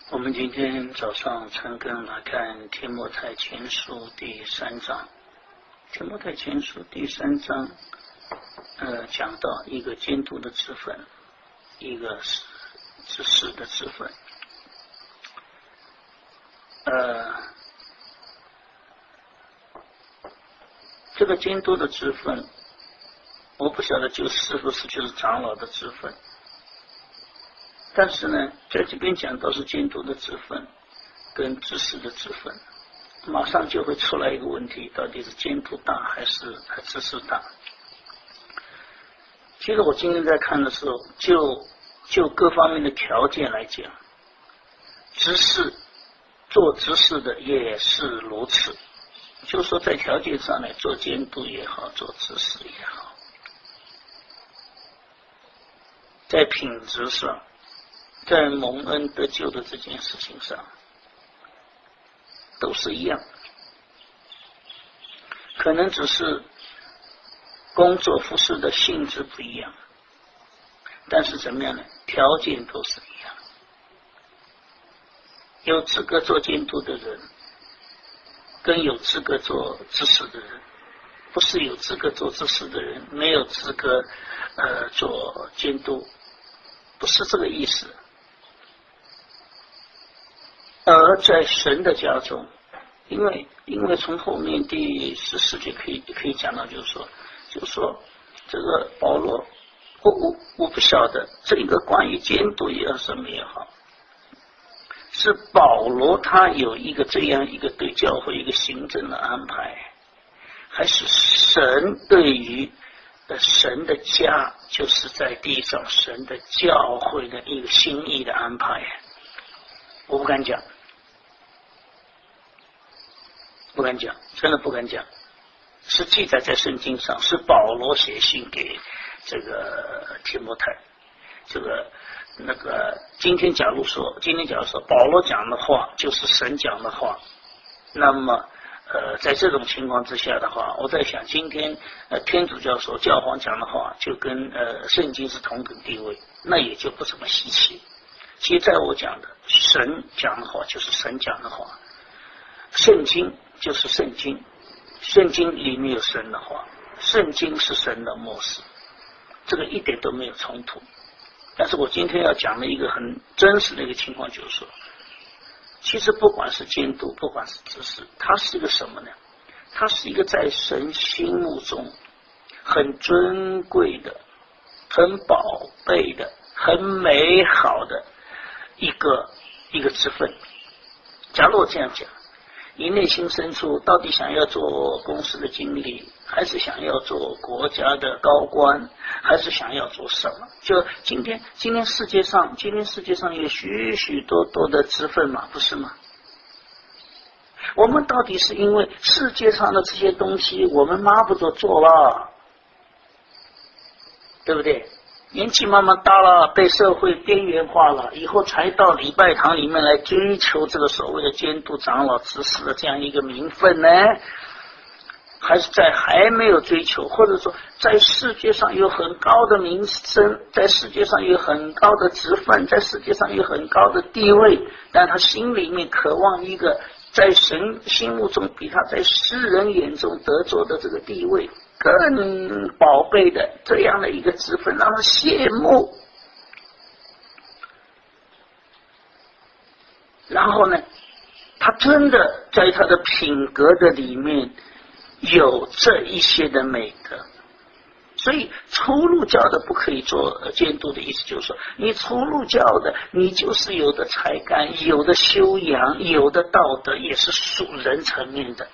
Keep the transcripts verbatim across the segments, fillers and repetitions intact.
我们今天早上陈根来看《天摩太前书》第三章。《天摩太前书》第三章，呃，讲到一个监督的职分，一个是执事的职分。呃，这个监督的职分，我不晓得就是不是就是长老的职分。但是呢，在这边讲到是监督的职分跟执事的职分，马上就会出来一个问题，到底是监督大还是还执事大？其实我今天在看的时候，就就各方面的条件来讲，执事做执事的也是如此，就是说在条件上呢，做监督也好，做执事也好，在品质上，在蒙恩得救的这件事情上都是一样，可能只是工作服事的性质不一样，但是怎么样呢？条件都是一样。有资格做监督的人跟有资格做执事的人，不是有资格做执事的人没有资格呃做监督，不是这个意思。而在神的家中，因为因为从后面第十四节可以可以讲到，就是说，就是说这个保罗，我我我不晓得这个关于监督也好什么也好，是保罗他有一个这样一个对教会一个行政的安排，还是神对于神的家，就是在地上神的教会的一个心意的安排？我不敢讲。不敢讲，真的不敢讲，是记载在圣经上，是保罗写信给这个提摩太。这个那个今天假如说，今天假如说保罗讲的话就是神讲的话，那么呃，在这种情况之下的话，我在想，今天呃天主教说教皇讲的话就跟呃圣经是同等地位，那也就不怎么稀奇。其实在我讲的，神讲的话就是神讲的话，圣经就是圣经，圣经里面有神的话，圣经是神的默示，这个一点都没有冲突。但是我今天要讲的一个很真实的一个情况，就是说，其实不管是监督，不管是执事，它是一个什么呢？它是一个在神心目中很尊贵的、很宝贝的、很美好的一个一个职分。假如我这样讲，你内心深处到底想要做公司的经理，还是想要做国家的高官，还是想要做什么？就今天今天世界上今天世界上有许许多多的职分嘛，不是吗？我们到底是因为世界上的这些东西我们抹不着做了，对不对？年纪慢慢大了，被社会边缘化了，以后才到礼拜堂里面来追求这个所谓的监督长老执事的这样一个名分呢？还是在还没有追求，或者说在世界上有很高的名声，在世界上有很高的职分，在世界上有很高的地位，但他心里面渴望一个在神心目中比他在世人眼中得着的这个地位更宝贝的这样的一个职分，让他羡慕。然后呢，他真的在他的品格的里面有这一些的美德。所以初入教的不可以做监督的意思就是说，你初入教的你就是有的才干，有的修养，有的道德，也是属人层面的。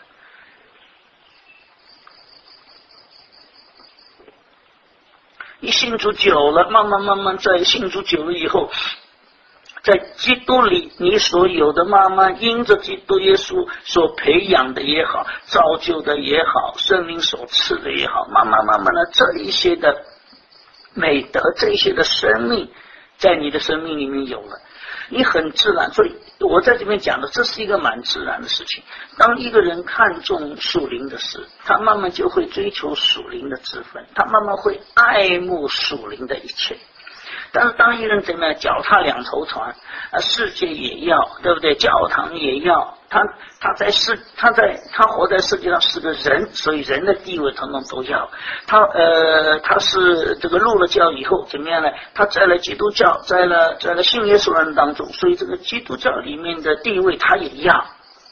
你信主久了，慢慢慢慢在信主久了以后，在基督里你所有的慢慢因着基督耶稣所培养的也好，造就的也好，圣灵所赐的也好，慢慢慢慢的这一些的美德，这一些的生命在你的生命里面有了，你很自然。所以我在这边讲的，这是一个蛮自然的事情。当一个人看重属灵的事，他慢慢就会追求属灵的职分，他慢慢会爱慕属灵的一切。 但是当一个人怎么样脚踏两头船啊，世界也要，对不对？教堂也要，他他在世他在他活在世界上是个人，所以人的地位统统都要。他呃他是这个入了教以后怎么样呢？他在了基督教，在了在了信耶稣人当中，所以这个基督教里面的地位他也要。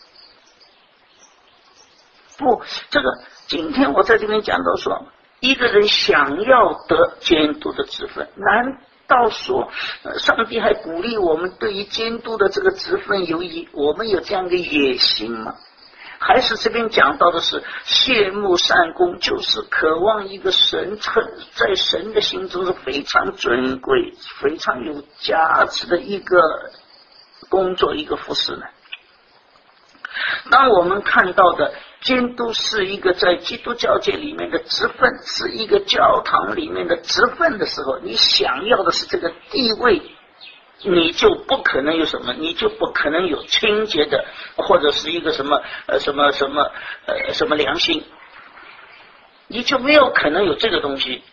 不，这个今天我在这边讲到说，一个人想要得监督的职分，难道说、呃、上帝还鼓励我们对于监督的这个职分有以我们有这样的野心吗？还是这边讲到的是羡慕善功，就是渴望一个神在神的心中是非常尊贵非常有价值的一个工作一个服侍呢？当我们看到的监督是一个在基督教界里面的职分，是一个教堂里面的职分的时候，你想要的是这个地位，你就不可能有什么，你就不可能有清洁的，或者是一个什么呃什么什么呃什么良心，你就没有可能有这个东西。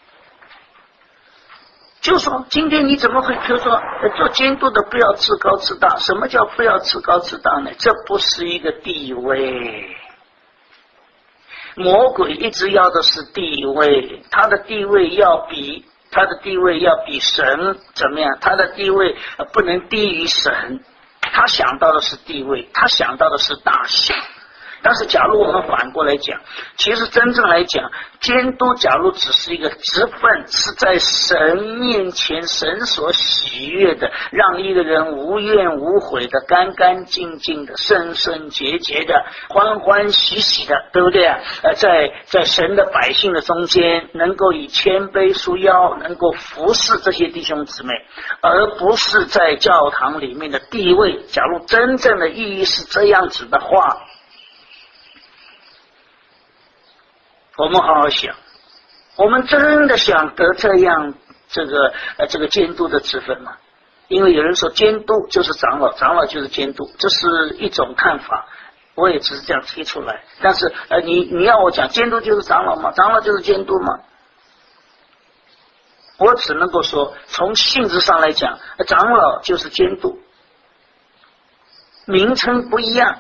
就说今天你怎么会比如说做监督的不要自高自大？什么叫不要自高自大呢？这不是一个地位。魔鬼一直要的是地位，他的地位要比他的地位要比神怎么样？他的地位不能低于神，他想到的是地位，他想到的是大小。但是假如我们反过来讲，其实真正来讲，监督假如只是一个职分，是在神面前神所喜悦的，让一个人无怨无悔的干干净净的圣圣洁洁的欢欢喜喜的，对不对啊？呃，在在神的百姓的中间能够以谦卑束腰，能够服侍这些弟兄姊妹，而不是在教堂里面的地位。假如真正的意义是这样子的话，我们好好想，我们真的想得这样这个呃这个监督的职分吗？因为有人说监督就是长老，长老就是监督，这是一种看法，我也只是这样提出来。但是呃你你要我讲监督就是长老吗？长老就是监督吗？我只能够说从性质上来讲，长老就是监督，名称不一样，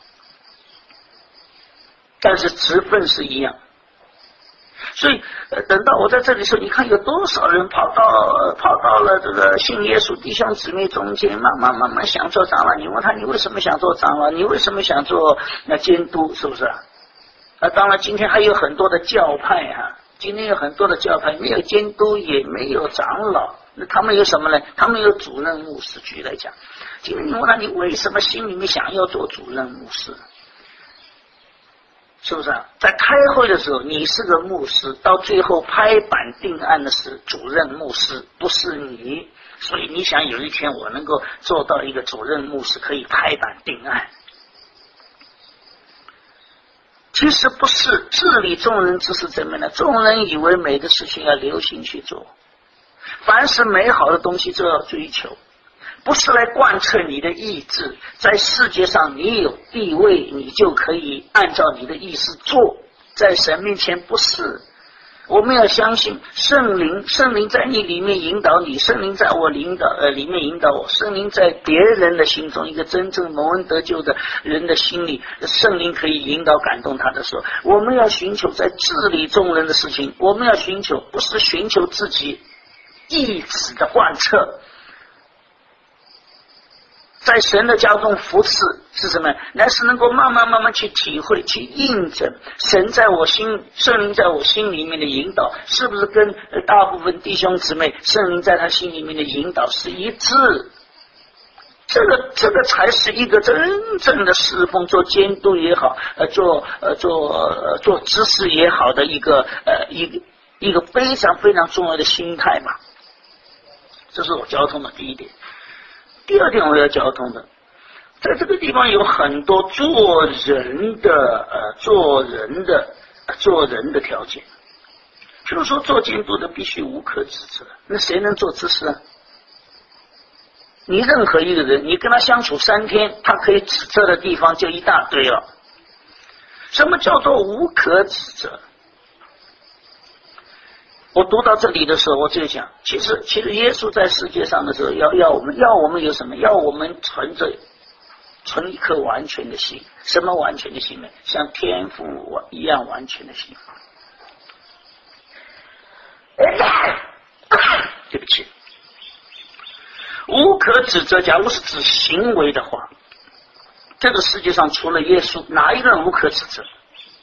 但是职分是一样。所以、呃、等到我在这里说，你看有多少人跑到、呃、跑到了这个信耶稣弟兄姊妹中间，慢慢慢慢想做长老。你问他，你为什么想做长老？你为什么想做那监督？是不是啊？啊，当然今天还有很多的教派哈、啊，今天有很多的教派没有监督，也没有长老，那他们有什么呢？他们有主任牧师。举例来讲，今天你问他，你为什么心里面想要做主任牧师？是不是啊？在开会的时候你是个牧师，到最后拍板定案的是主任牧师，不是你。所以你想有一天我能够做到一个主任牧师，可以拍板定案，其实不是。治理众人之事怎么呢？众人以为美的事情要留心去做，凡是美好的东西就要追求，不是来贯彻你的意志。在世界上你有地位，你就可以按照你的意思做，在神面前不是。我们要相信圣灵，圣灵在你里面引导你，圣灵在我领导呃里面引导我，圣灵在别人的心中，一个真正蒙恩得救的人的心里，圣灵可以引导感动他的时候，我们要寻求在治理众人的事情，我们要寻求不是寻求自己意志的贯彻。在神的家中服侍是什么？乃是能够慢慢慢慢去体会，去印证神在我心，圣灵在我心里面的引导，是不是跟大部分弟兄姊妹圣灵在他心里面的引导是一致？这个这个才是一个真正的侍奉，做监督也好，呃，做呃做呃做知识也好的一个呃一个一个非常非常重要的心态嘛。这是我交通的第一点。第二点我要交通的，在这个地方有很多做人的呃做人的、呃、做人的条件。譬如说做监督的必须无可指责，那谁能做知识啊？你任何一个人，你跟他相处三天，他可以指责的地方就一大堆了。什么叫做无可指责？ 我读到这里的时候，我就想，其实其实耶稣在世界上的时候，要要我们要我们有什么？要我们存着存一颗完全的心。什么完全的心呢？像天父一样完全的心。对不起，无可指责。假如是指行为的话，这个世界上除了耶稣，哪一个人无可指责？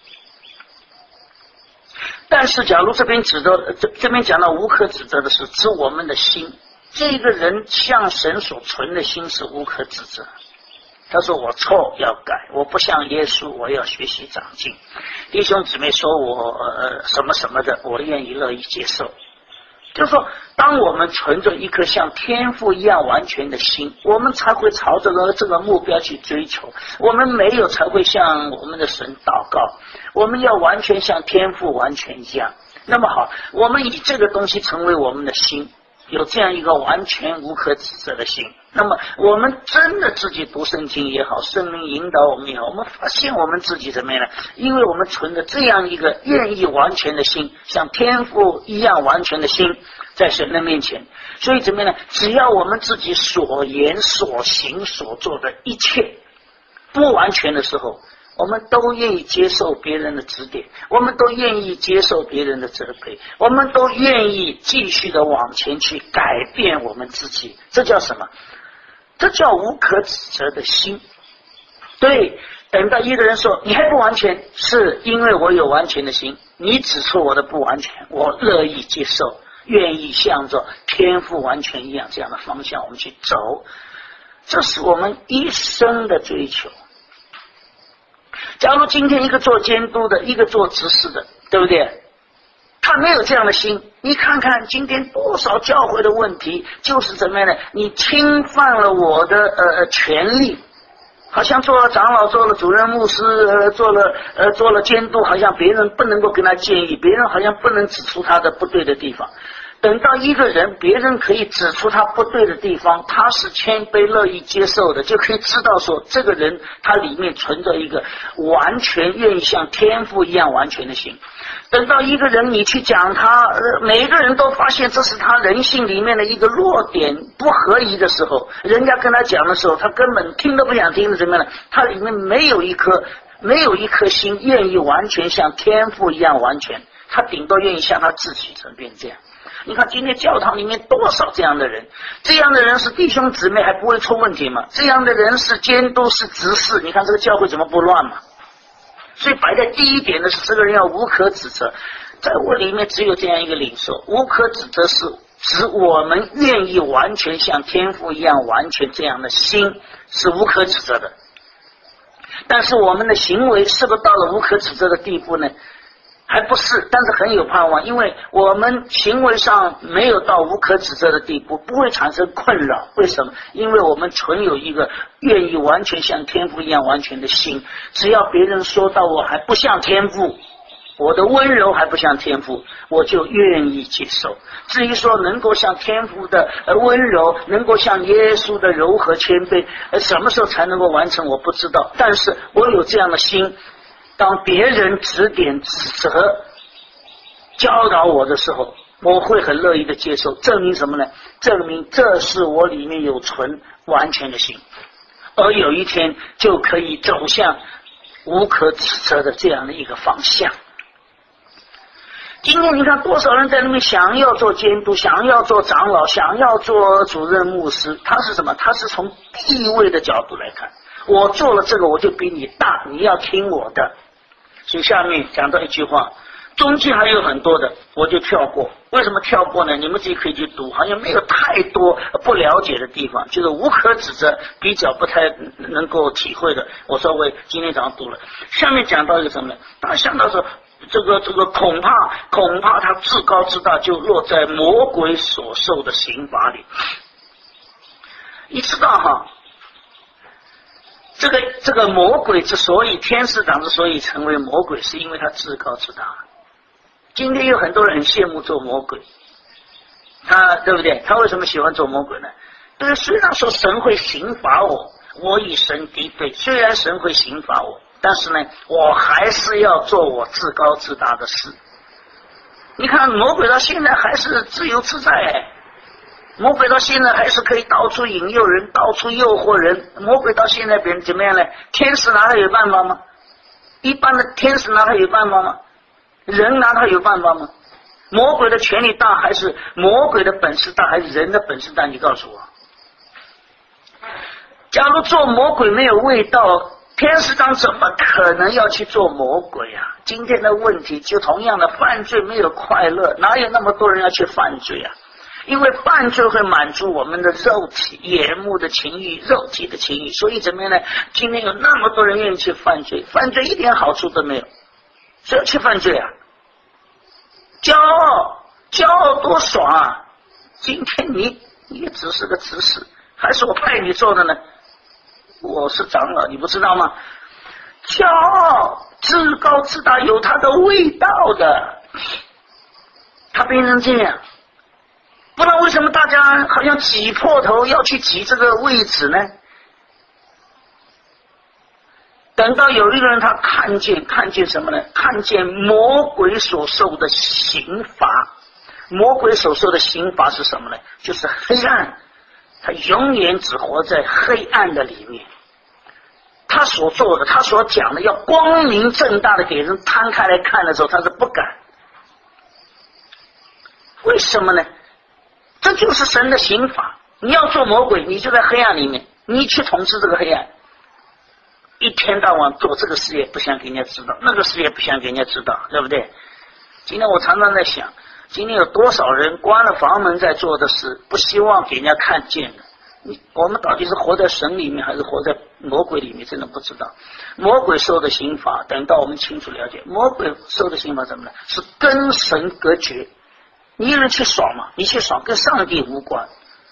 但是假如这边指的这这边讲到无可指责的是指我们的心，这个人向神所存的心是无可指责。他说我错要改，我不像耶稣，我要学习长进。弟兄姊妹说我呃什么什么的，我愿意乐意接受。就是说，当我们存着一颗像天父一样完全的心，我们才会朝着这个目标去追求。我们没有才会向我们的神祷告。我们要完全像天父完全一样。那么好，我们以这个东西成为我们的心，有这样一个完全无可指责的心。那么我们真的自己读圣经也好，圣灵引导我们也好，我们发现我们自己怎么样呢？因为我们存着这样一个愿意完全的心，像天父一样完全的心，在神的面前，所以怎么样呢？只要我们自己所言所行所做的一切不完全的时候，我们都愿意接受别人的指点，我们都愿意接受别人的责备，我们都愿意继续的往前去改变我们自己。这叫什么？这叫无可指责的心。对，等到一个人说你还不完全，是因为我有完全的心，你指出我的不完全，我乐意接受，愿意向着天父完全一样这样的方向我们去走。这是我们一生的追求。假如今天一个做监督的，一个做执事的，对不对？他没有这样的心，你看看今天多少教会的问题，就是怎么样呢？你侵犯了我的呃权利，好像做了长老，做了主任牧师，呃，做了呃做了监督，好像别人不能够跟他建议，别人好像不能指出他的不对的地方。等到一个人别人可以指出他不对的地方，他是谦卑乐意接受的，就可以知道说这个人他里面存着一个完全愿意像天父一样完全的心。等到一个人你去讲他，呃，每一个人都发现这是他人性里面的一个弱点不合宜的时候，人家跟他讲的时候，他根本听都不想听的，怎么样呢？他里面没有一颗没有一颗心愿意完全像天父一样完全，他顶多愿意像他自己成变这样。你看今天教堂里面多少这样的人，这样的人是弟兄姊妹还不会出问题吗？这样的人是监督是执事，你看这个教会怎么不乱嘛？所以摆在第一点的是这个人要无可指责。在我里面只有这样一个领受，无可指责是指我们愿意完全像天父一样完全这样的心是无可指责的。但是我们的行为是不是到了无可指责的地步呢？还不是，但是很有盼望，因为我们行为上没有到无可指责的地步，不会产生困扰。为什么？因为我们存有一个愿意完全像天父一样完全的心。只要别人说到我还不像天父，我的温柔还不像天父，我就愿意接受。至于说能够像天父的温柔，能够像耶稣的柔和谦卑，什么时候才能够完成我不知道，但是我有这样的心，当别人指点指责教导我的时候，我会很乐意的接受。证明什么呢？证明这是我里面有存完全的心，而有一天就可以走向无可指责的这样的一个方向。今天你看多少人在那边想要做监督，想要做长老，想要做主任牧师，他是什么？他是从地位的角度来看，我做了这个我就比你大，你要听我的。所以下面讲到一句话，中间还有很多的我就跳过。为什么跳过呢？你们自己可以去读，好像没有太多不了解的地方，就是无可指责，比较不太能够体会的，我稍微今天早上读了。下面讲到一个什么呢？大家想到说这个这个恐怕恐怕他自高自大，就落在魔鬼所受的刑罚里。你知道哈，这个这个魔鬼之所以天使长之所以成为魔鬼，是因为他自高自大。今天有很多人很羡慕做魔鬼，他对不对？他为什么喜欢做魔鬼呢？对，虽然说神会刑罚我，我与神敌对，虽然神会刑罚我，但是呢，我还是要做我自高自大的事。 你看魔鬼到现在还是自由自在哎，魔鬼到现在还是可以到处引诱人，到处诱惑人。魔鬼到现在别人怎么样呢？天使拿他有办法吗？一般的天使拿他有办法吗？人拿他有办法吗？魔鬼的权力大还是魔鬼的本事大还是人的本事大？你告诉我。假如做魔鬼没有味道，天使长怎么可能要去做魔鬼啊？今天的问题就同样的，犯罪没有快乐，哪有那么多人要去犯罪啊？因为犯罪会满足我们的肉体眼目的情欲，肉体的情欲，所以怎么样呢？今天有那么多人愿意去犯罪，犯罪一点好处都没有，谁要去犯罪啊？骄傲，骄傲多爽啊！今天你你也只是个执事，还是我派你做的呢？我是长老，你不知道吗？骄傲自高自大有它的味道的，他变成这样，不然为什么大家好像挤破头要去挤这个位置呢？等到有一个人他看见看见什么呢？看见魔鬼所受的刑罚。魔鬼所受的刑罚是什么呢？就是黑暗，他永远只活在黑暗的里面。他所做的，他所讲的，要光明正大的给人摊开来看的时候，他是不敢。为什么呢？这就是神的刑罚。你要做魔鬼，你就在黑暗里面，你去统治这个黑暗，一天到晚做这个事业，不想给人家知道，那个事业不想给人家知道，对不对？今天我常常在想，今天有多少人关了房门在做的事，不希望给人家看见的。我们到底是活在神里面还是活在魔鬼里面，真的不知道。魔鬼受的刑罚，等到我们清楚了解，魔鬼受的刑罚什么呢？是跟神隔绝。你有人去爽嘛？你去爽跟上帝无关，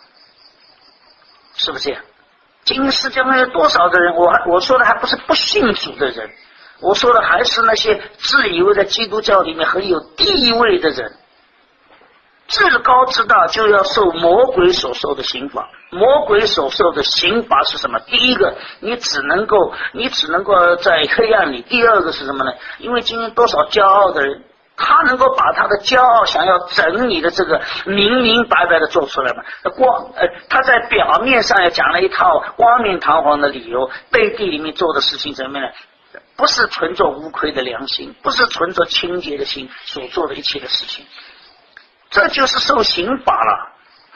是不是这样？今天世界上有多少的人，我还我说的还不是不信主的人，我说的还是那些自以为在基督教里面很有地位的人。至高之大就要受魔鬼所受的刑罚。魔鬼所受的刑罚是什么？第一个，你只能够你只能够在黑暗里。第二个是什么呢？因为今天多少骄傲的人，他能够把他的骄傲想要整理的这个明明白白的做出来嘛？光呃，他在表面上也讲了一套光明堂皇的理由，背地里面做的事情怎么样呢？不是存着无愧的良心，不是存着清洁的心所做的一切的事情。这就是受刑罚了。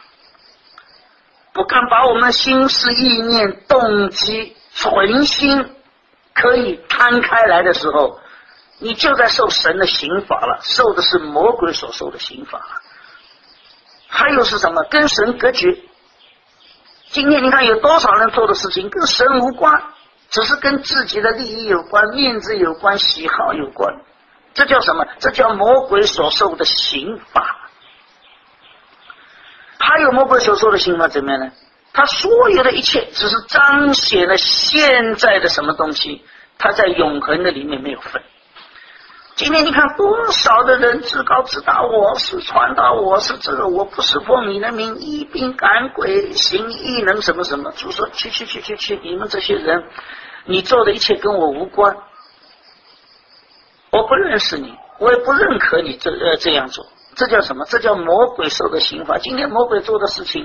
不敢把我们心思意念动机存心可以摊开来的时候，你就在受神的刑罚了，受的是魔鬼所受的刑罚了。还有是什么？跟神隔绝。今天你看有多少人做的事情跟神无关，只是跟自己的利益有关，面子有关，喜好有关。这叫什么？这叫魔鬼所受的刑罚。还有魔鬼所说的刑罚怎么样呢？他所有的一切只是彰显了现在的什么东西，他在永恒的里面没有分。今天你看多少的人自高自大，我是传道，我是这个，我不是奉你的名医病赶鬼行异能什么什么，就说去去去去去，你们这些人，你做的一切跟我无关，我不认识你，我也不认可你这呃这样做。这叫什么？这叫魔鬼受的刑罚。今天魔鬼做的事情，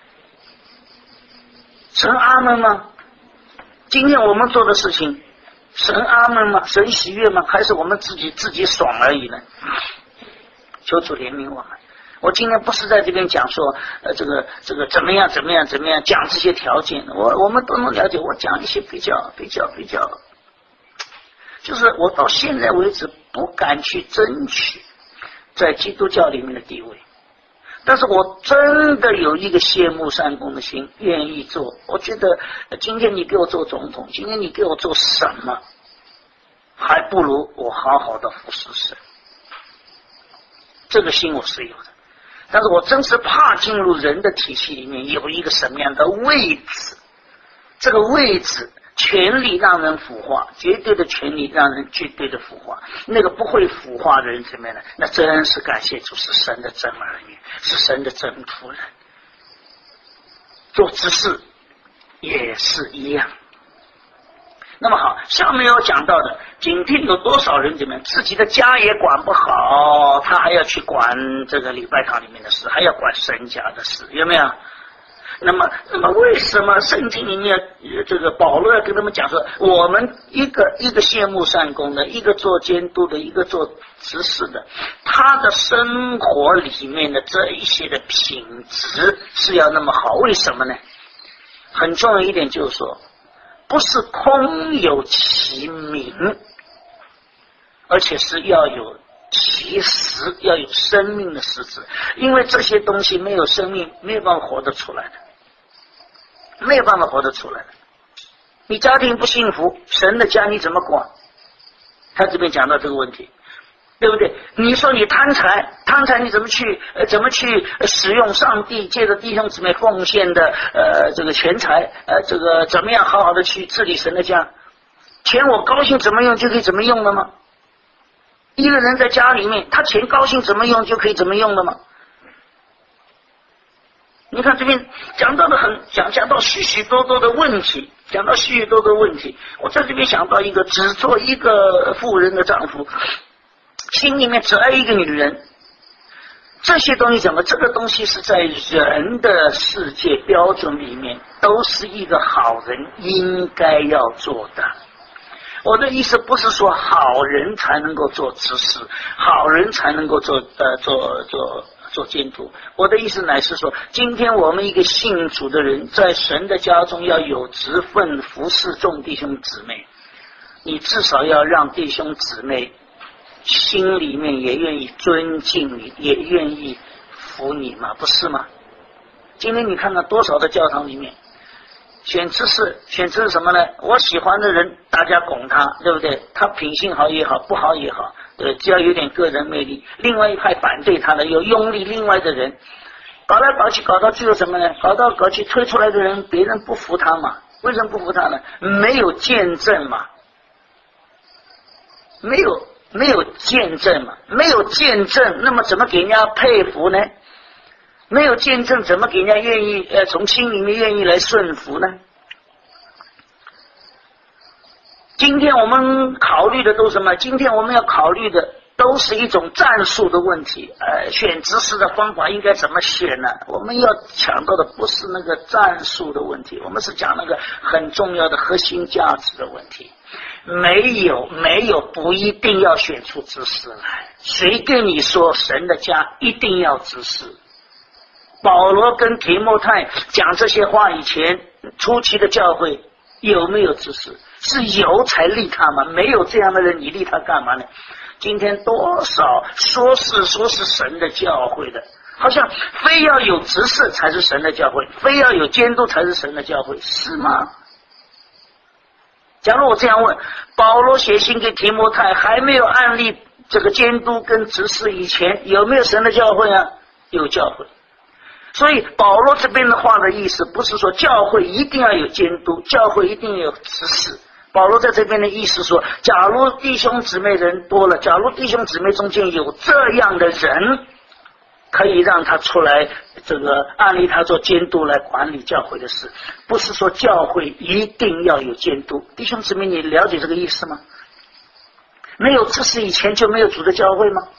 神阿们吗？今天我们做的事情，神阿们吗？神喜悦吗？还是我们自己自己爽而已呢？求主怜悯我们。我今天不是在这边讲说，呃，这个这个怎么样怎么样怎么样讲这些条件，我我们都能了解。我讲一些比较比较比较，就是我到现在为止不敢去争取在基督教里面的地位，但是我真的有一个谢幕善功的心，愿意做。我觉得今天你给我做总统，今天你给我做什么，还不如我好好的服侍神。这个心我是有的，但是我真是怕进入人的体系里面有一个什么样的位置，这个位置权力让人腐化，绝对的权力让人绝对的腐化。那个不会腐化的人怎么样呢？那真是感谢主，是神的真儿女，是神的真仆人。做执事也是一样， 那么好，下面要讲到的，今天有多少人怎么样，自己的家也管不好，他还要去管这个礼拜堂里面的事，还要管神家的事，有没有？那么，那么为什么圣经里面这个保罗要跟他们讲说，我们一个一个谢幕善工的，一个做监督的，一个做执事的，他的生活里面的这一些的品质是要那么好？为什么呢？很重要一点就是说，不是空有其名，而且是要有其实，要有生命的实质，因为这些东西没有生命，没有办法活得出来的，没有办法活得出来的。你家庭不幸福，神的家你怎么管？他这边讲到这个问题，对不对？你说你贪财，贪财你怎么去呃怎么去使用上帝借着弟兄姊妹奉献的呃这个钱财，呃这个怎么样好好的去治理神的家？钱我高兴怎么用就可以怎么用了吗？一个人在家里面，他钱高兴怎么用就可以怎么用了吗？你看这边讲到的很讲讲到许许多多的问题，讲到许许多多的问题。我在这边想到一个，只做一个妇人的丈夫，心里面只爱一个女人，这些东西怎么？这个东西是在人的世界标准里面，都是一个好人应该要做的。我的意思不是说好人才能够做执事，好人才能够做呃做做做监督。我的意思乃是说，今天我们一个信主的人，在神的家中要有职分服侍众弟兄姊妹，你至少要让弟兄姊妹心里面也愿意尊敬你，也愿意服你嘛，不是吗？今天你看到多少的教堂里面选知识，选知识什么呢？我喜欢的人，大家拱他，对不对？他品性好也好，不好也好，对，只要有点个人魅力。另外一派反对他的，有拥立另外的人，搞来搞去，搞到最后什么呢？搞到搞去推出来的人，别人不服他嘛？为什么不服他呢？没有见证嘛，没有没有见证嘛，没有见证，那么怎么给人家佩服呢？没有见证，怎么给人家愿意呃从心里面愿意来顺服呢？今天我们考虑的都是什么？今天我们要考虑的都是一种战术的问题，呃，选知识的方法应该怎么选呢？我们要强调的不是那个战术的问题，我们是讲那个很重要的核心价值的问题。没有没有不一定要选出知识来，谁跟你说神的家一定要知识？保罗跟提摩太讲这些话以前，初期的教会有没有知识？是有才立他吗？没有这样的人，你立他干嘛呢？今天多少说是说是神的教会的，好像非要有执事才是神的教会，非要有监督才是神的教会，是吗？假如我这样问，保罗写信给提摩太，还没有案例这个监督跟执事以前，有没有神的教会啊？有教会。所以保罗这边的话的意思，不是说教会一定要有监督，教会一定要有执事。保罗在这边的意思说，假如弟兄姊妹人多了，假如弟兄姊妹中间有这样的人，可以让他出来这个按例他做监督来管理教会的事，不是说教会一定要有监督。弟兄姊妹，你了解这个意思吗？没有知识以前就没有主的教会吗？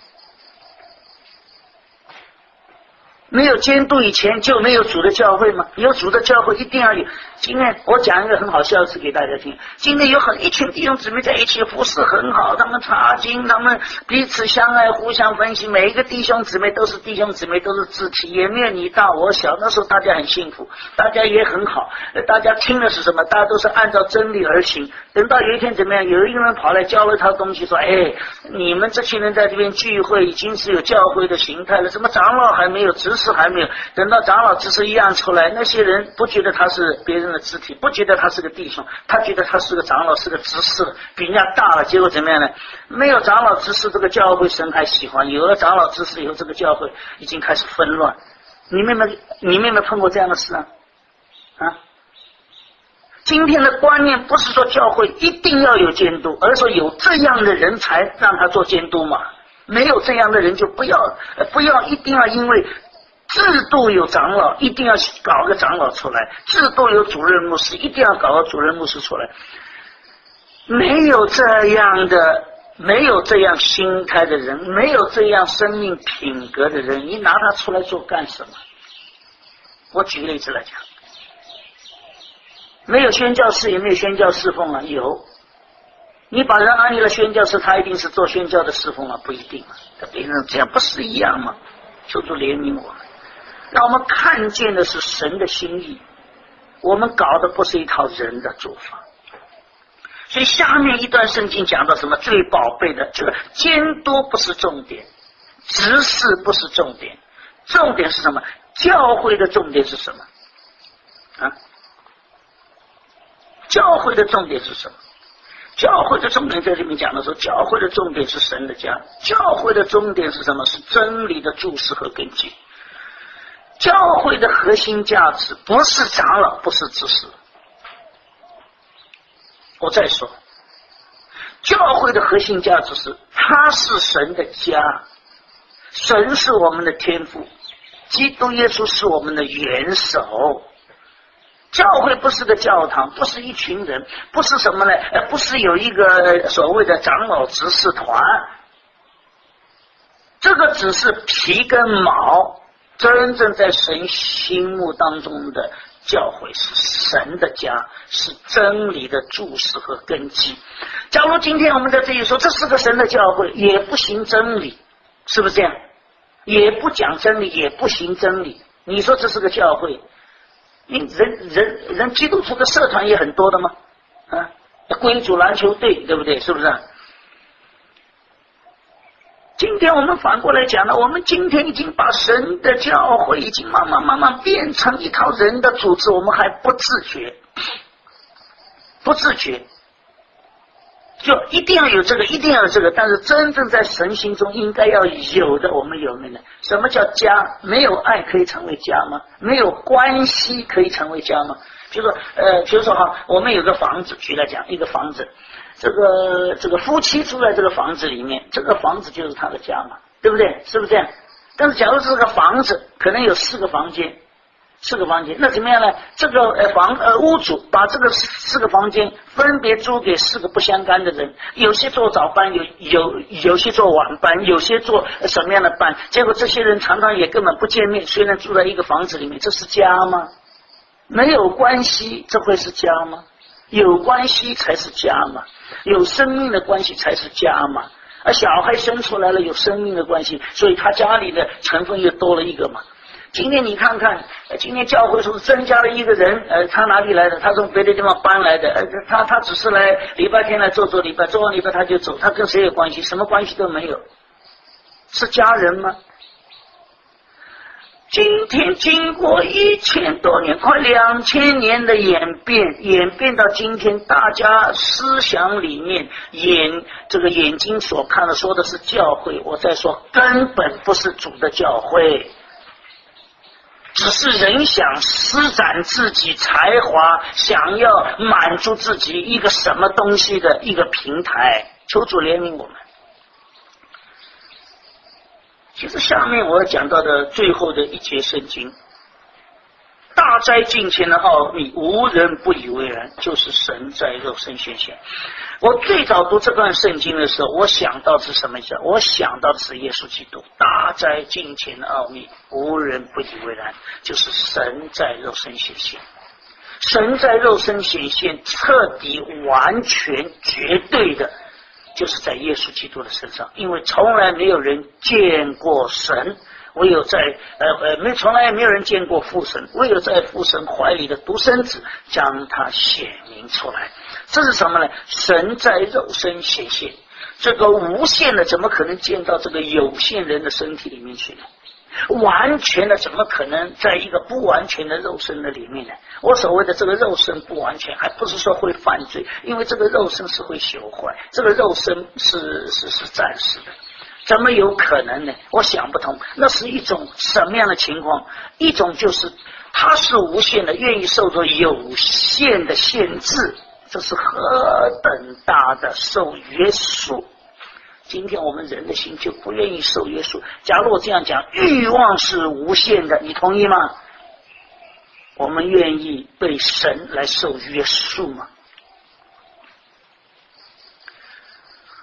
没有监督以前就没有主的教会吗？有主的教会一定要有。今天我讲一个很好笑的事给大家听。今天有很一群弟兄姊妹在一起服侍很好，他们查经，他们彼此相爱，互相分析，每一个弟兄姊妹都是弟兄姊妹，都是肢体，也没有你大我小。那时候大家很幸福，大家也很好，大家听的是什么？大家都是按照真理而行。等到有一天怎么样，有一个人跑来教了一套东西，说：“哎，你们这群人在这边聚会已经是有教会的形态了，怎么长老还没有，执事还没有？等到长老执事一样出来，那些人不觉得他是别人的肢体，不觉得他是个弟兄，他觉得他是个长老，是个执事，比人家大了。结果怎么样呢？没有长老执事，这个教会神还喜欢；有了长老执事以后，这个教会已经开始纷乱。你们有没有你们有没有碰过这样的事啊？啊？今天的观念不是说教会一定要有监督，而是说有这样的人才让他做监督嘛。没有这样的人就不要不要一定要因为制度有长老一定要搞个长老出来，制度有主任牧师一定要搞个主任牧师出来。 没有这样的，没有这样心态的人，没有这样生命品格的人，你拿他出来做干什么？我举个例子来讲，没有宣教士也没有宣教侍奉啊，有。你把人安利了宣教士，他一定是做宣教的侍奉啊？不一定啊，他别人这样不是一样吗？求主怜悯我们，让我们看见的是神的心意，我们搞的不是一套人的做法。所以下面一段圣经讲到什么？最宝贝的这个监督不是重点，执事不是重点，重点是什么？教会的重点是什么啊？教会的重点是什么？教会的重点在这里面讲的时候，教会的重点是神的家，教会的重点是什么？是真理的注释和根基。教会的核心价值不是长老，不是执事。我再说，教会的核心价值是它是神的家，神是我们的天父，基督耶稣是我们的元首。教会不是个教堂，不是一群人，不是什么呢？呃，不是有一个所谓的长老执事团，这个只是皮跟毛。真正在神心目当中的教会是神的家，是真理的注释和根基。假如今天我们在这里说这是个神的教会，也不行真理，是不是这样？也不讲真理，也不行真理，你说这是个教会？你人人人基督徒的社团也很多的吗？啊，归主篮球队，对不对？是不是？今天我们反过来讲了，我们今天已经把神的教会已经慢慢慢慢变成一套人的组织，我们还不自觉，不自觉，就一定要有这个，一定要有这个，但是真正在神心中应该要有的，我们有没有？什么叫家？没有爱可以成为家吗？没有关系可以成为家吗？比如说，呃，比如说哈，我们有个房子，举来讲，一个房子。这个这个夫妻住在这个房子里面，这个房子就是他的家嘛，对不对？是不是这样？但是假如这个房子可能有四个房间，四个房间，那怎么样呢？这个呃房呃屋主把这个四个房间分别租给四个不相干的人，有些做早班，有有有些做晚班，有些做什么样的班？结果这些人常常也根本不见面，虽然住在一个房子里面，这是家吗？没有关系，这会是家吗？有关系才是家嘛，有生命的关系才是家嘛。而小孩生出来了，有生命的关系，所以他家里的成分又多了一个嘛。今天你看看，今天教会说增加了一个人，呃，他哪里来的？他从别的地方搬来的，呃，他他只是来礼拜天来做做礼拜，做完礼拜他就走，他跟谁有关系？什么关系都没有，是家人吗？今天经过一千多年，快两千年的演变，演变到今天，大家思想里面眼这个眼睛所看的说的是教会，我在说根本不是主的教会，只是人想施展自己才华，想要满足自己一个什么东西的一个平台。求主怜悯我们。其实下面我要讲到的最后的一节圣经，大灾近前的奥秘，无人不以为然，就是神在肉身显现。我最早读这段圣经的时候，我想到是什么意思？我想到的是耶稣基督。大灾近前的奥秘，无人不以为然，就是神在肉身显现。神在肉身显现，彻底、完全、绝对的。就是在耶稣基督的身上，因为从来没有人见过神，唯有在呃呃没从来也没有人见过父神，唯有在父神怀里的独生子将他显明出来。这是什么呢？神在肉身显现，这个无限的怎么可能见到这个有限人的身体里面去呢？完全的怎么可能在一个不完全的肉身的里面呢？我所谓的这个肉身不完全，还不是说会犯罪，因为这个肉身是会朽坏，这个肉身是是是暂时的，怎么有可能呢？我想不通，那是一种什么样的情况？一种就是它是无限的，愿意受着有限的限制，这是何等大的受约束。今天我们人的心就不愿意受约束。假如我这样讲，欲望是无限的，你同意吗？我们愿意被神来受约束吗？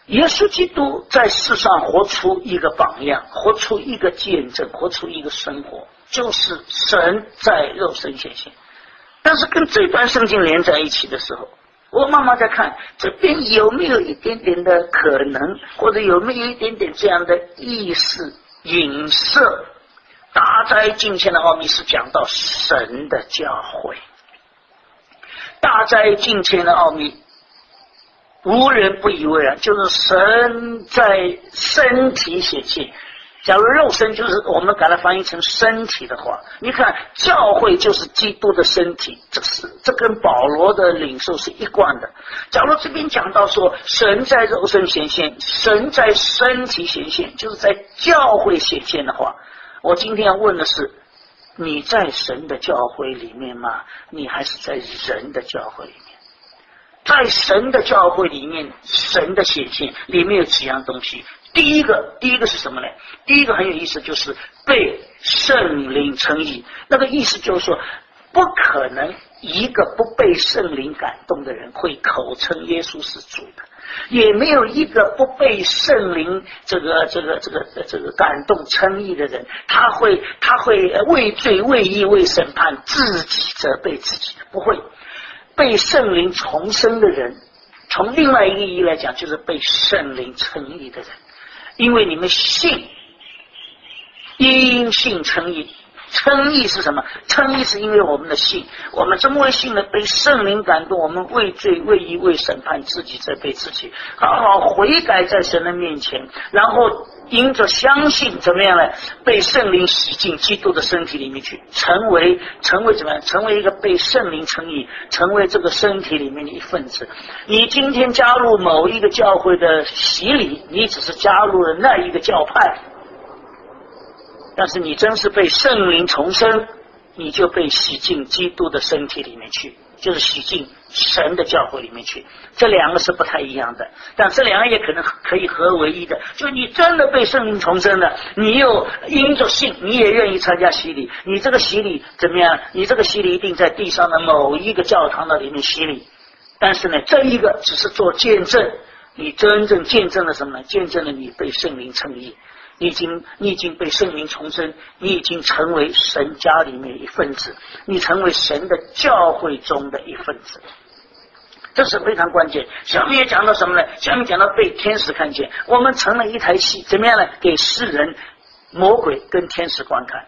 耶稣基督在世上活出一个榜样，活出一个见证，活出一个生活，就是神在肉身显现。但是跟这段圣经连在一起的时候，我慢慢在看这边有没有一点点的可能，或者有没有一点点这样的意思影射。大灾敬虔的奥秘是讲到神的教会，大灾敬虔的奥秘无人不以为然，就是神在身体显现。假如肉身就是我们把它翻译成身体的话，你看教会就是基督的身体，这是这跟保罗的领受是一贯的。假如这边讲到说神在肉身显现，神在身体显现，就是在教会显现的话，我今天要问的是，你在神的教会里面吗？你还是在人的教会里面？在神的教会里面，神的显现里面有几样东西。第一个，第一个是什么呢？第一个很有意思，就是被圣灵称义。那个意思就是说，不可能一个不被圣灵感动的人会口称耶稣是主的，也没有一个不被圣灵这个这个这个这个感动称义的人，他会他会为罪为义为审判自己责备自己，不会。被圣灵重生的人，从另外一个意义来讲，就是被圣灵称义的人。因为你们信，因信称义。称义是什么？称义是因为我们的信，我们这么为信的被圣灵感动，我们为罪为义为审判自己责备自己，好好悔改在神的面前，然后因着相信怎么样呢？被圣灵洗进基督的身体里面去，成为成为怎么样？成为一个被圣灵称义，成为这个身体里面的一份子。你今天加入某一个教会的洗礼，你只是加入了那一个教派，但是你真是被圣灵重生，你就被洗进基督的身体里面去，就是洗进神的教会里面去。这两个是不太一样的，但这两个也可能可以合为一的。就你真的被圣灵重生了，你又因着信，你也愿意参加洗礼，你这个洗礼怎么样？你这个洗礼一定在地上的某一个教堂的里面洗礼，但是呢，这一个只是做见证，你真正见证了什么呢？见证了你被圣灵称义。你已经你已经被圣灵重生，你已经成为神家里面一份子，你成为神的教会中的一份子，这是非常关键。下面也讲到什么呢？下面讲到被天使看见，我们成了一台戏，怎么样呢？给世人、魔鬼跟天使观看。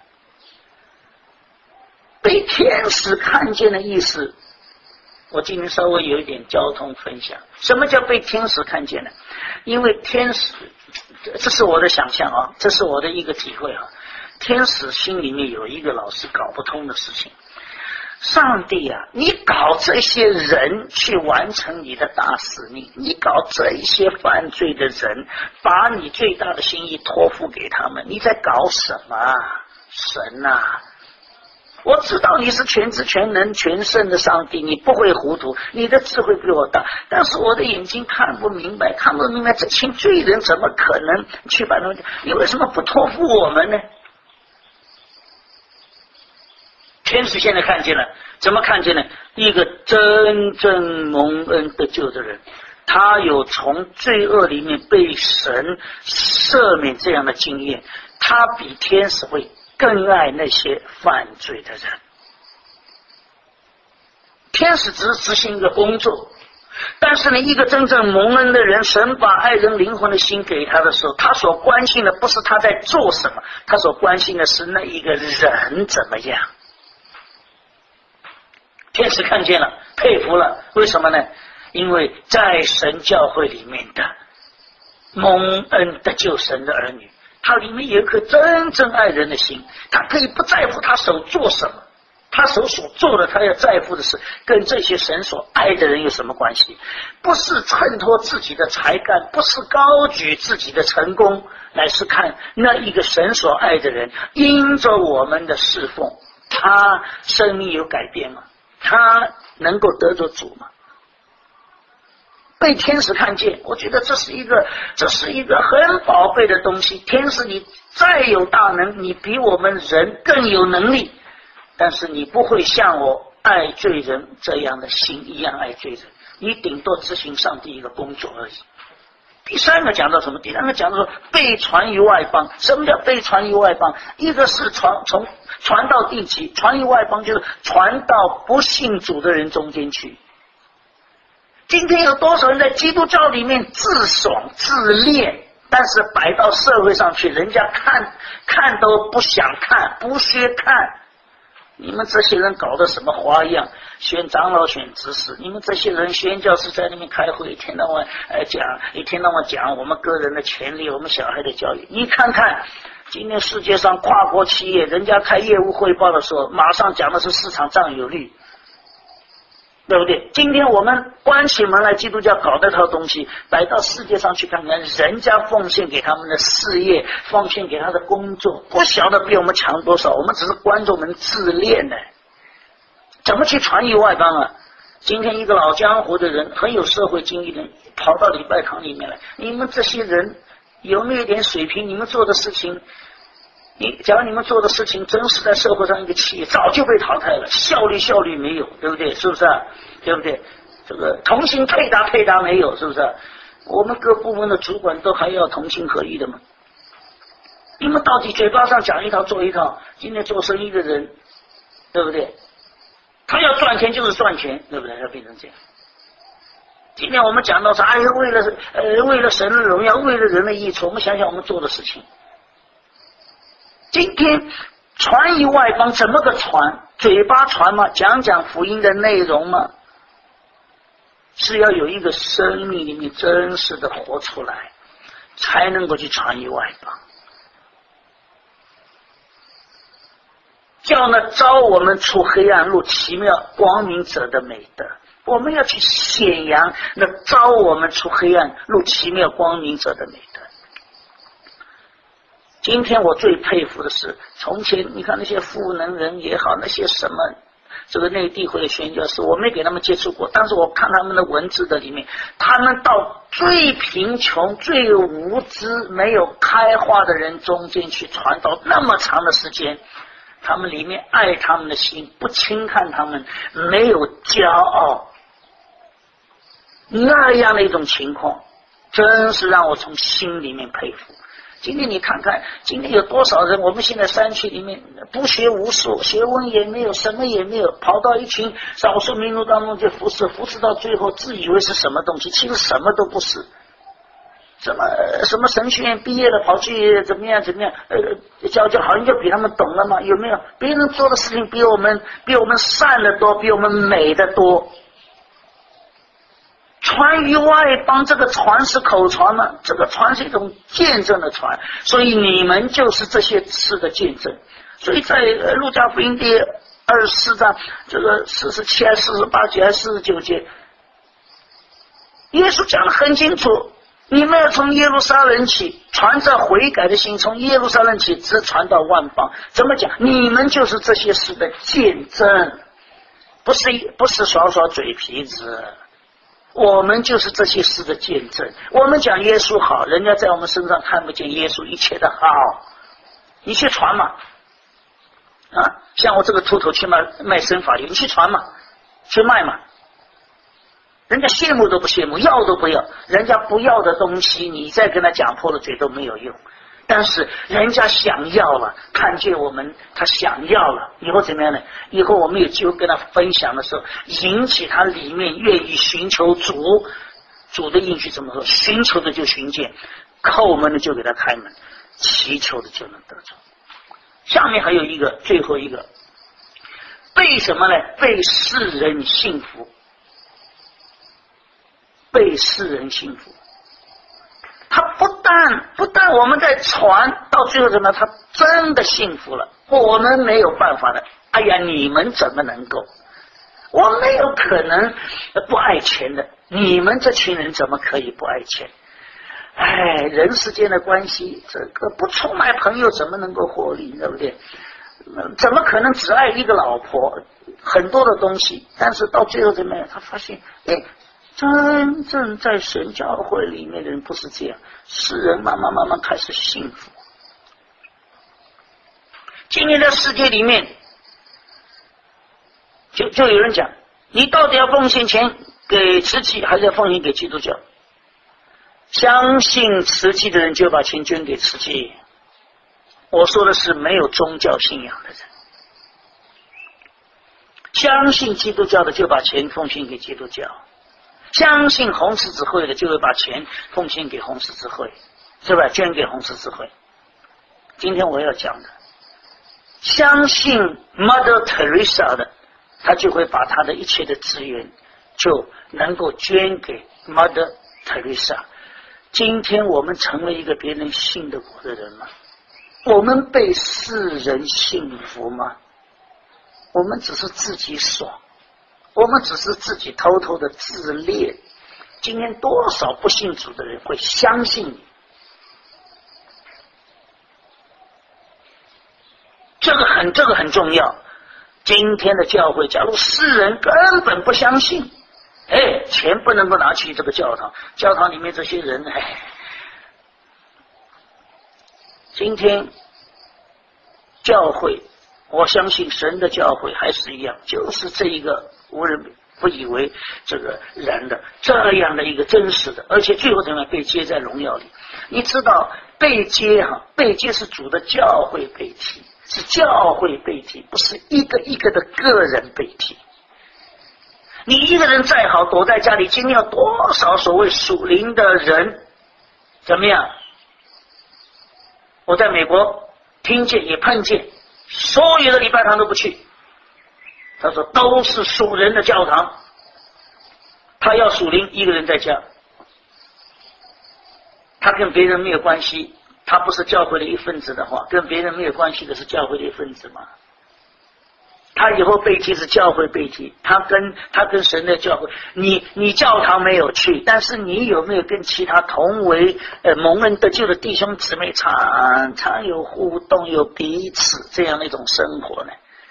被天使看见的意思，我今天稍微有一点交通分享。什么叫被天使看见呢？因为天使，这是我的想象啊，这是我的一个体会啊。天使心里面有一个老是搞不通的事情，上帝啊，你搞这些人去完成你的大使命，你搞这一些犯罪的人，把你最大的心意托付给他们，你在搞什么啊？神啊，我知道你是全知全能全胜的上帝，你不会糊涂，你的智慧比我大，但是我的眼睛看不明白，看不明白这群罪人怎么可能去把他们，你为什么不托付我们呢？天使现在看见了，怎么看见呢？一个真正蒙恩得救的人，他有从罪恶里面被神赦免这样的经验，他比天使会更爱那些犯罪的人。天使只是执行一个工作，但是呢，一个真正蒙恩的人，神把爱人灵魂的心给他的时候，他所关心的不是他在做什么，他所关心的是那一个人怎么样。天使看见了，佩服了，为什么呢？因为在神教会里面的蒙恩的救神的儿女，他里面有一颗真正爱人的心，他可以不在乎他手做什么，他手所做的，他要在乎的是跟这些神所爱的人有什么关系，不是衬托自己的才干，不是高举自己的成功，乃是看那一个神所爱的人因着我们的侍奉，他生命有改变吗？他能够得着主吗？被天使看见，我觉得这是一个这是一个很宝贝的东西。天使你再有大能，你比我们人更有能力，但是你不会像我爱罪人这样的心一样爱罪人，你顶多执行上帝一个工作而已。 第三个讲到什么？第三个讲到说被传于外邦。什么叫被传于外邦？一个是传从传到地极，传于外邦就是传到不信主的人中间去。今天有多少人在基督教里面自爽自恋，但是摆到社会上去，人家看看都不想看，不屑看。你们这些人搞的什么花样？选长老，选执事，你们这些人宣教士在那边开会，一天到晚呃讲，一天到晚讲我们个人的权利，我们小孩的教育。你看看今天世界上跨国企业，人家开业务汇报的时候，马上讲的是市场占有率，对不对？今天我们关起门来，基督教搞这套东西摆到世界上去看看，人家奉献给他们的事业，奉献给他的工作，不晓得比我们强多少。我们只是观众们自恋的，怎么去传于外邦啊？今天一个老江湖的人，很有社会经历的人，跑到礼拜堂里面来，你们这些人有没有一点水平？你们做的事情，你假如你们做的事情真是在社会上一个企业早就被淘汰了，效率效率没有，对不对？是不是啊？对不对？这个同心配搭配搭没有，是不是啊？我们各部门的主管都还要同心合一的嘛。你们到底嘴巴上讲一套做一套，今天做生意的人，对不对？他要赚钱就是赚钱，对不对？要变成这样。今天我们讲到说，哎呀，为了呃为了神的荣耀，为了人的益处，我们想想我们做的事情。今天传于外邦，怎么个传？嘴巴传吗？讲讲福音的内容吗？是要有一个生命里面真实的活出来，才能够去传于外邦。叫那招我们出黑暗入奇妙光明者的美德，我们要去显扬那招我们出黑暗入奇妙光明者的美德。今天我最佩服的是，从前你看那些富能人也好，那些什么这个内地会的宣教士，我没给他们接触过，但是我看他们的文字的里面，他们到最贫穷最无知没有开化的人中间去传道那么长的时间，他们里面爱他们的心，不轻看他们，没有骄傲，那样的一种情况，真是让我从心里面佩服。今天你看看，今天有多少人，我们现在山区里面不学无术，学问也没有，什么也没有，跑到一群少数民族当中去服侍，服侍到最后自以为是什么东西，其实什么都不是。什么什么神学院毕业了，跑去怎么样怎么样，呃，教教好像就比他们懂了吗？有没有？别人做的事情比我们比我们善的多，比我们美的多。传于外邦，这个传是口传吗？这个传是一种见证的传，所以你们就是这些事的见证。所以在路加福音第二十四章这个四十七还是四十八节还是四十九节，耶稣讲得很清楚，你们要从耶路撒冷起，传着悔改的心，从耶路撒冷起直传到万邦。怎么讲？你们就是这些事的见证，不是不是耍耍嘴皮子，我们就是这些事的见证。我们讲耶稣好，人家在我们身上看不见耶稣一切的好，你去传嘛。啊，像我这个秃头去卖卖生法油，你去传嘛，去卖嘛。人家羡慕都不羡慕，要都不要，人家不要的东西，你再跟他讲破了嘴都没有用。但是人家想要了，看见我们他想要了，以后怎么样呢？以后我们有机会跟他分享的时候，引起他里面愿意寻求主，主的应许怎么说？寻求的就寻见，叩门的就给他开门，祈求的就能得着。下面还有一个，最后一个，被什么呢？被世人信服，被世人信服。他不但不但我们在传，到最后怎么他真的幸福了，我们没有办法的。哎呀，你们怎么能够？我没有可能不爱钱的，你们这群人怎么可以不爱钱？哎，人世间的关系，这个不出卖朋友怎么能够获利，对不对？怎么可能只爱一个老婆？很多的东西，但是到最后怎么样？他发现，哎。真正在神教会里面的人不是这样，世人慢慢慢慢开始幸福。今天的世界里面，就就有人讲，你到底要奉献钱给慈济，还是要奉献给基督教？ 相信慈济的人就把钱捐给慈济。我说的是没有宗教信仰的人。相信基督教的就把钱奉献给基督教，相信红十字会的就会把钱奉献给红十字会，是吧？捐给红十字会。今天我要讲的，相信 Mother Teresa 的，他就会把他的一切的资源就能够捐给 Mother Teresa。今天我们成为一个别人信得过的人吗？我们被世人信服吗？我们只是自己爽，我们只是自己偷偷的自恋。今天多少不信主的人会相信你？这个很这个很重要。今天的教会，假如世人根本不相信，哎，钱不能够拿去这个教堂，教堂里面这些人，哎，今天教会，我相信神的教会还是一样，就是这一个无人不以为这个然的这样的一个真实的，而且最后怎么样被接在荣耀里？你知道被接哈、啊，被接是主的教会被提，是教会被提，不是一个一个的个人被提。你一个人再好，躲在家里，今天有多少所谓属灵的人怎么样？我在美国听见也碰见，所有的礼拜堂都不去。他说都是属人的教堂，他要属灵，一个人在家，他跟别人没有关系，他不是教会的一份子的话，跟别人没有关系的是教会的一份子吗？他以后被提是教会被提，他跟他跟神的教会，你你教堂没有去，但是你有没有跟其他同为呃蒙恩得救的弟兄姊妹常常有互动，有彼此这样的一种生活呢？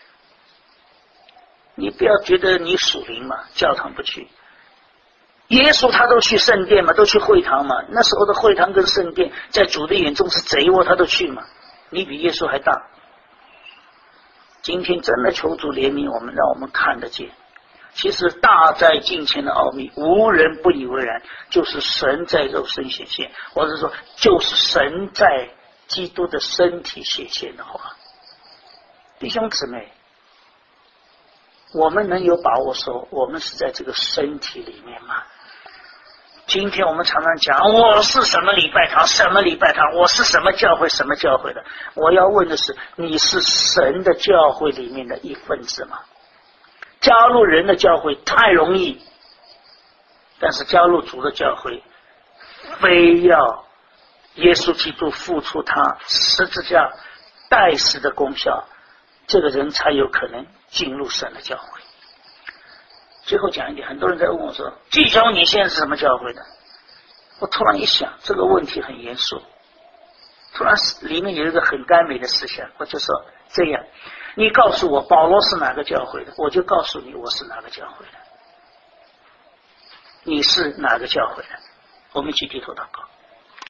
你不要觉得你属灵嘛，教堂不去。耶稣他都去圣殿嘛，都去会堂嘛，那时候的会堂跟圣殿在主的眼中是贼窝，他都去嘛。你比耶稣还大。今天真的求主怜悯我们，让我们看得见。其实大在近前的奥秘，无人不以为然，就是神在肉身显现，或者说就是神在基督的身体显现的话。弟兄姊妹，我们能有把握说我们是在这个身体里面吗？今天我们常常讲我是什么礼拜堂什么礼拜堂，我是什么教会什么教会的。我要问的是，你是神的教会里面的一份子吗？加入人的教会太容易，但是加入主的教会非要耶稣基督付出他十字架代死的功效，这个人才有可能进入神的教会。最后讲一点，很多人在问我说，季兄你现在是什么教会的？我突然一想，这个问题很严肃，突然里面有一个很甘美的思想，我就说这样，你告诉我保罗是哪个教会的，我就告诉你我是哪个教会的。你是哪个教会的？我们一起低头祷告。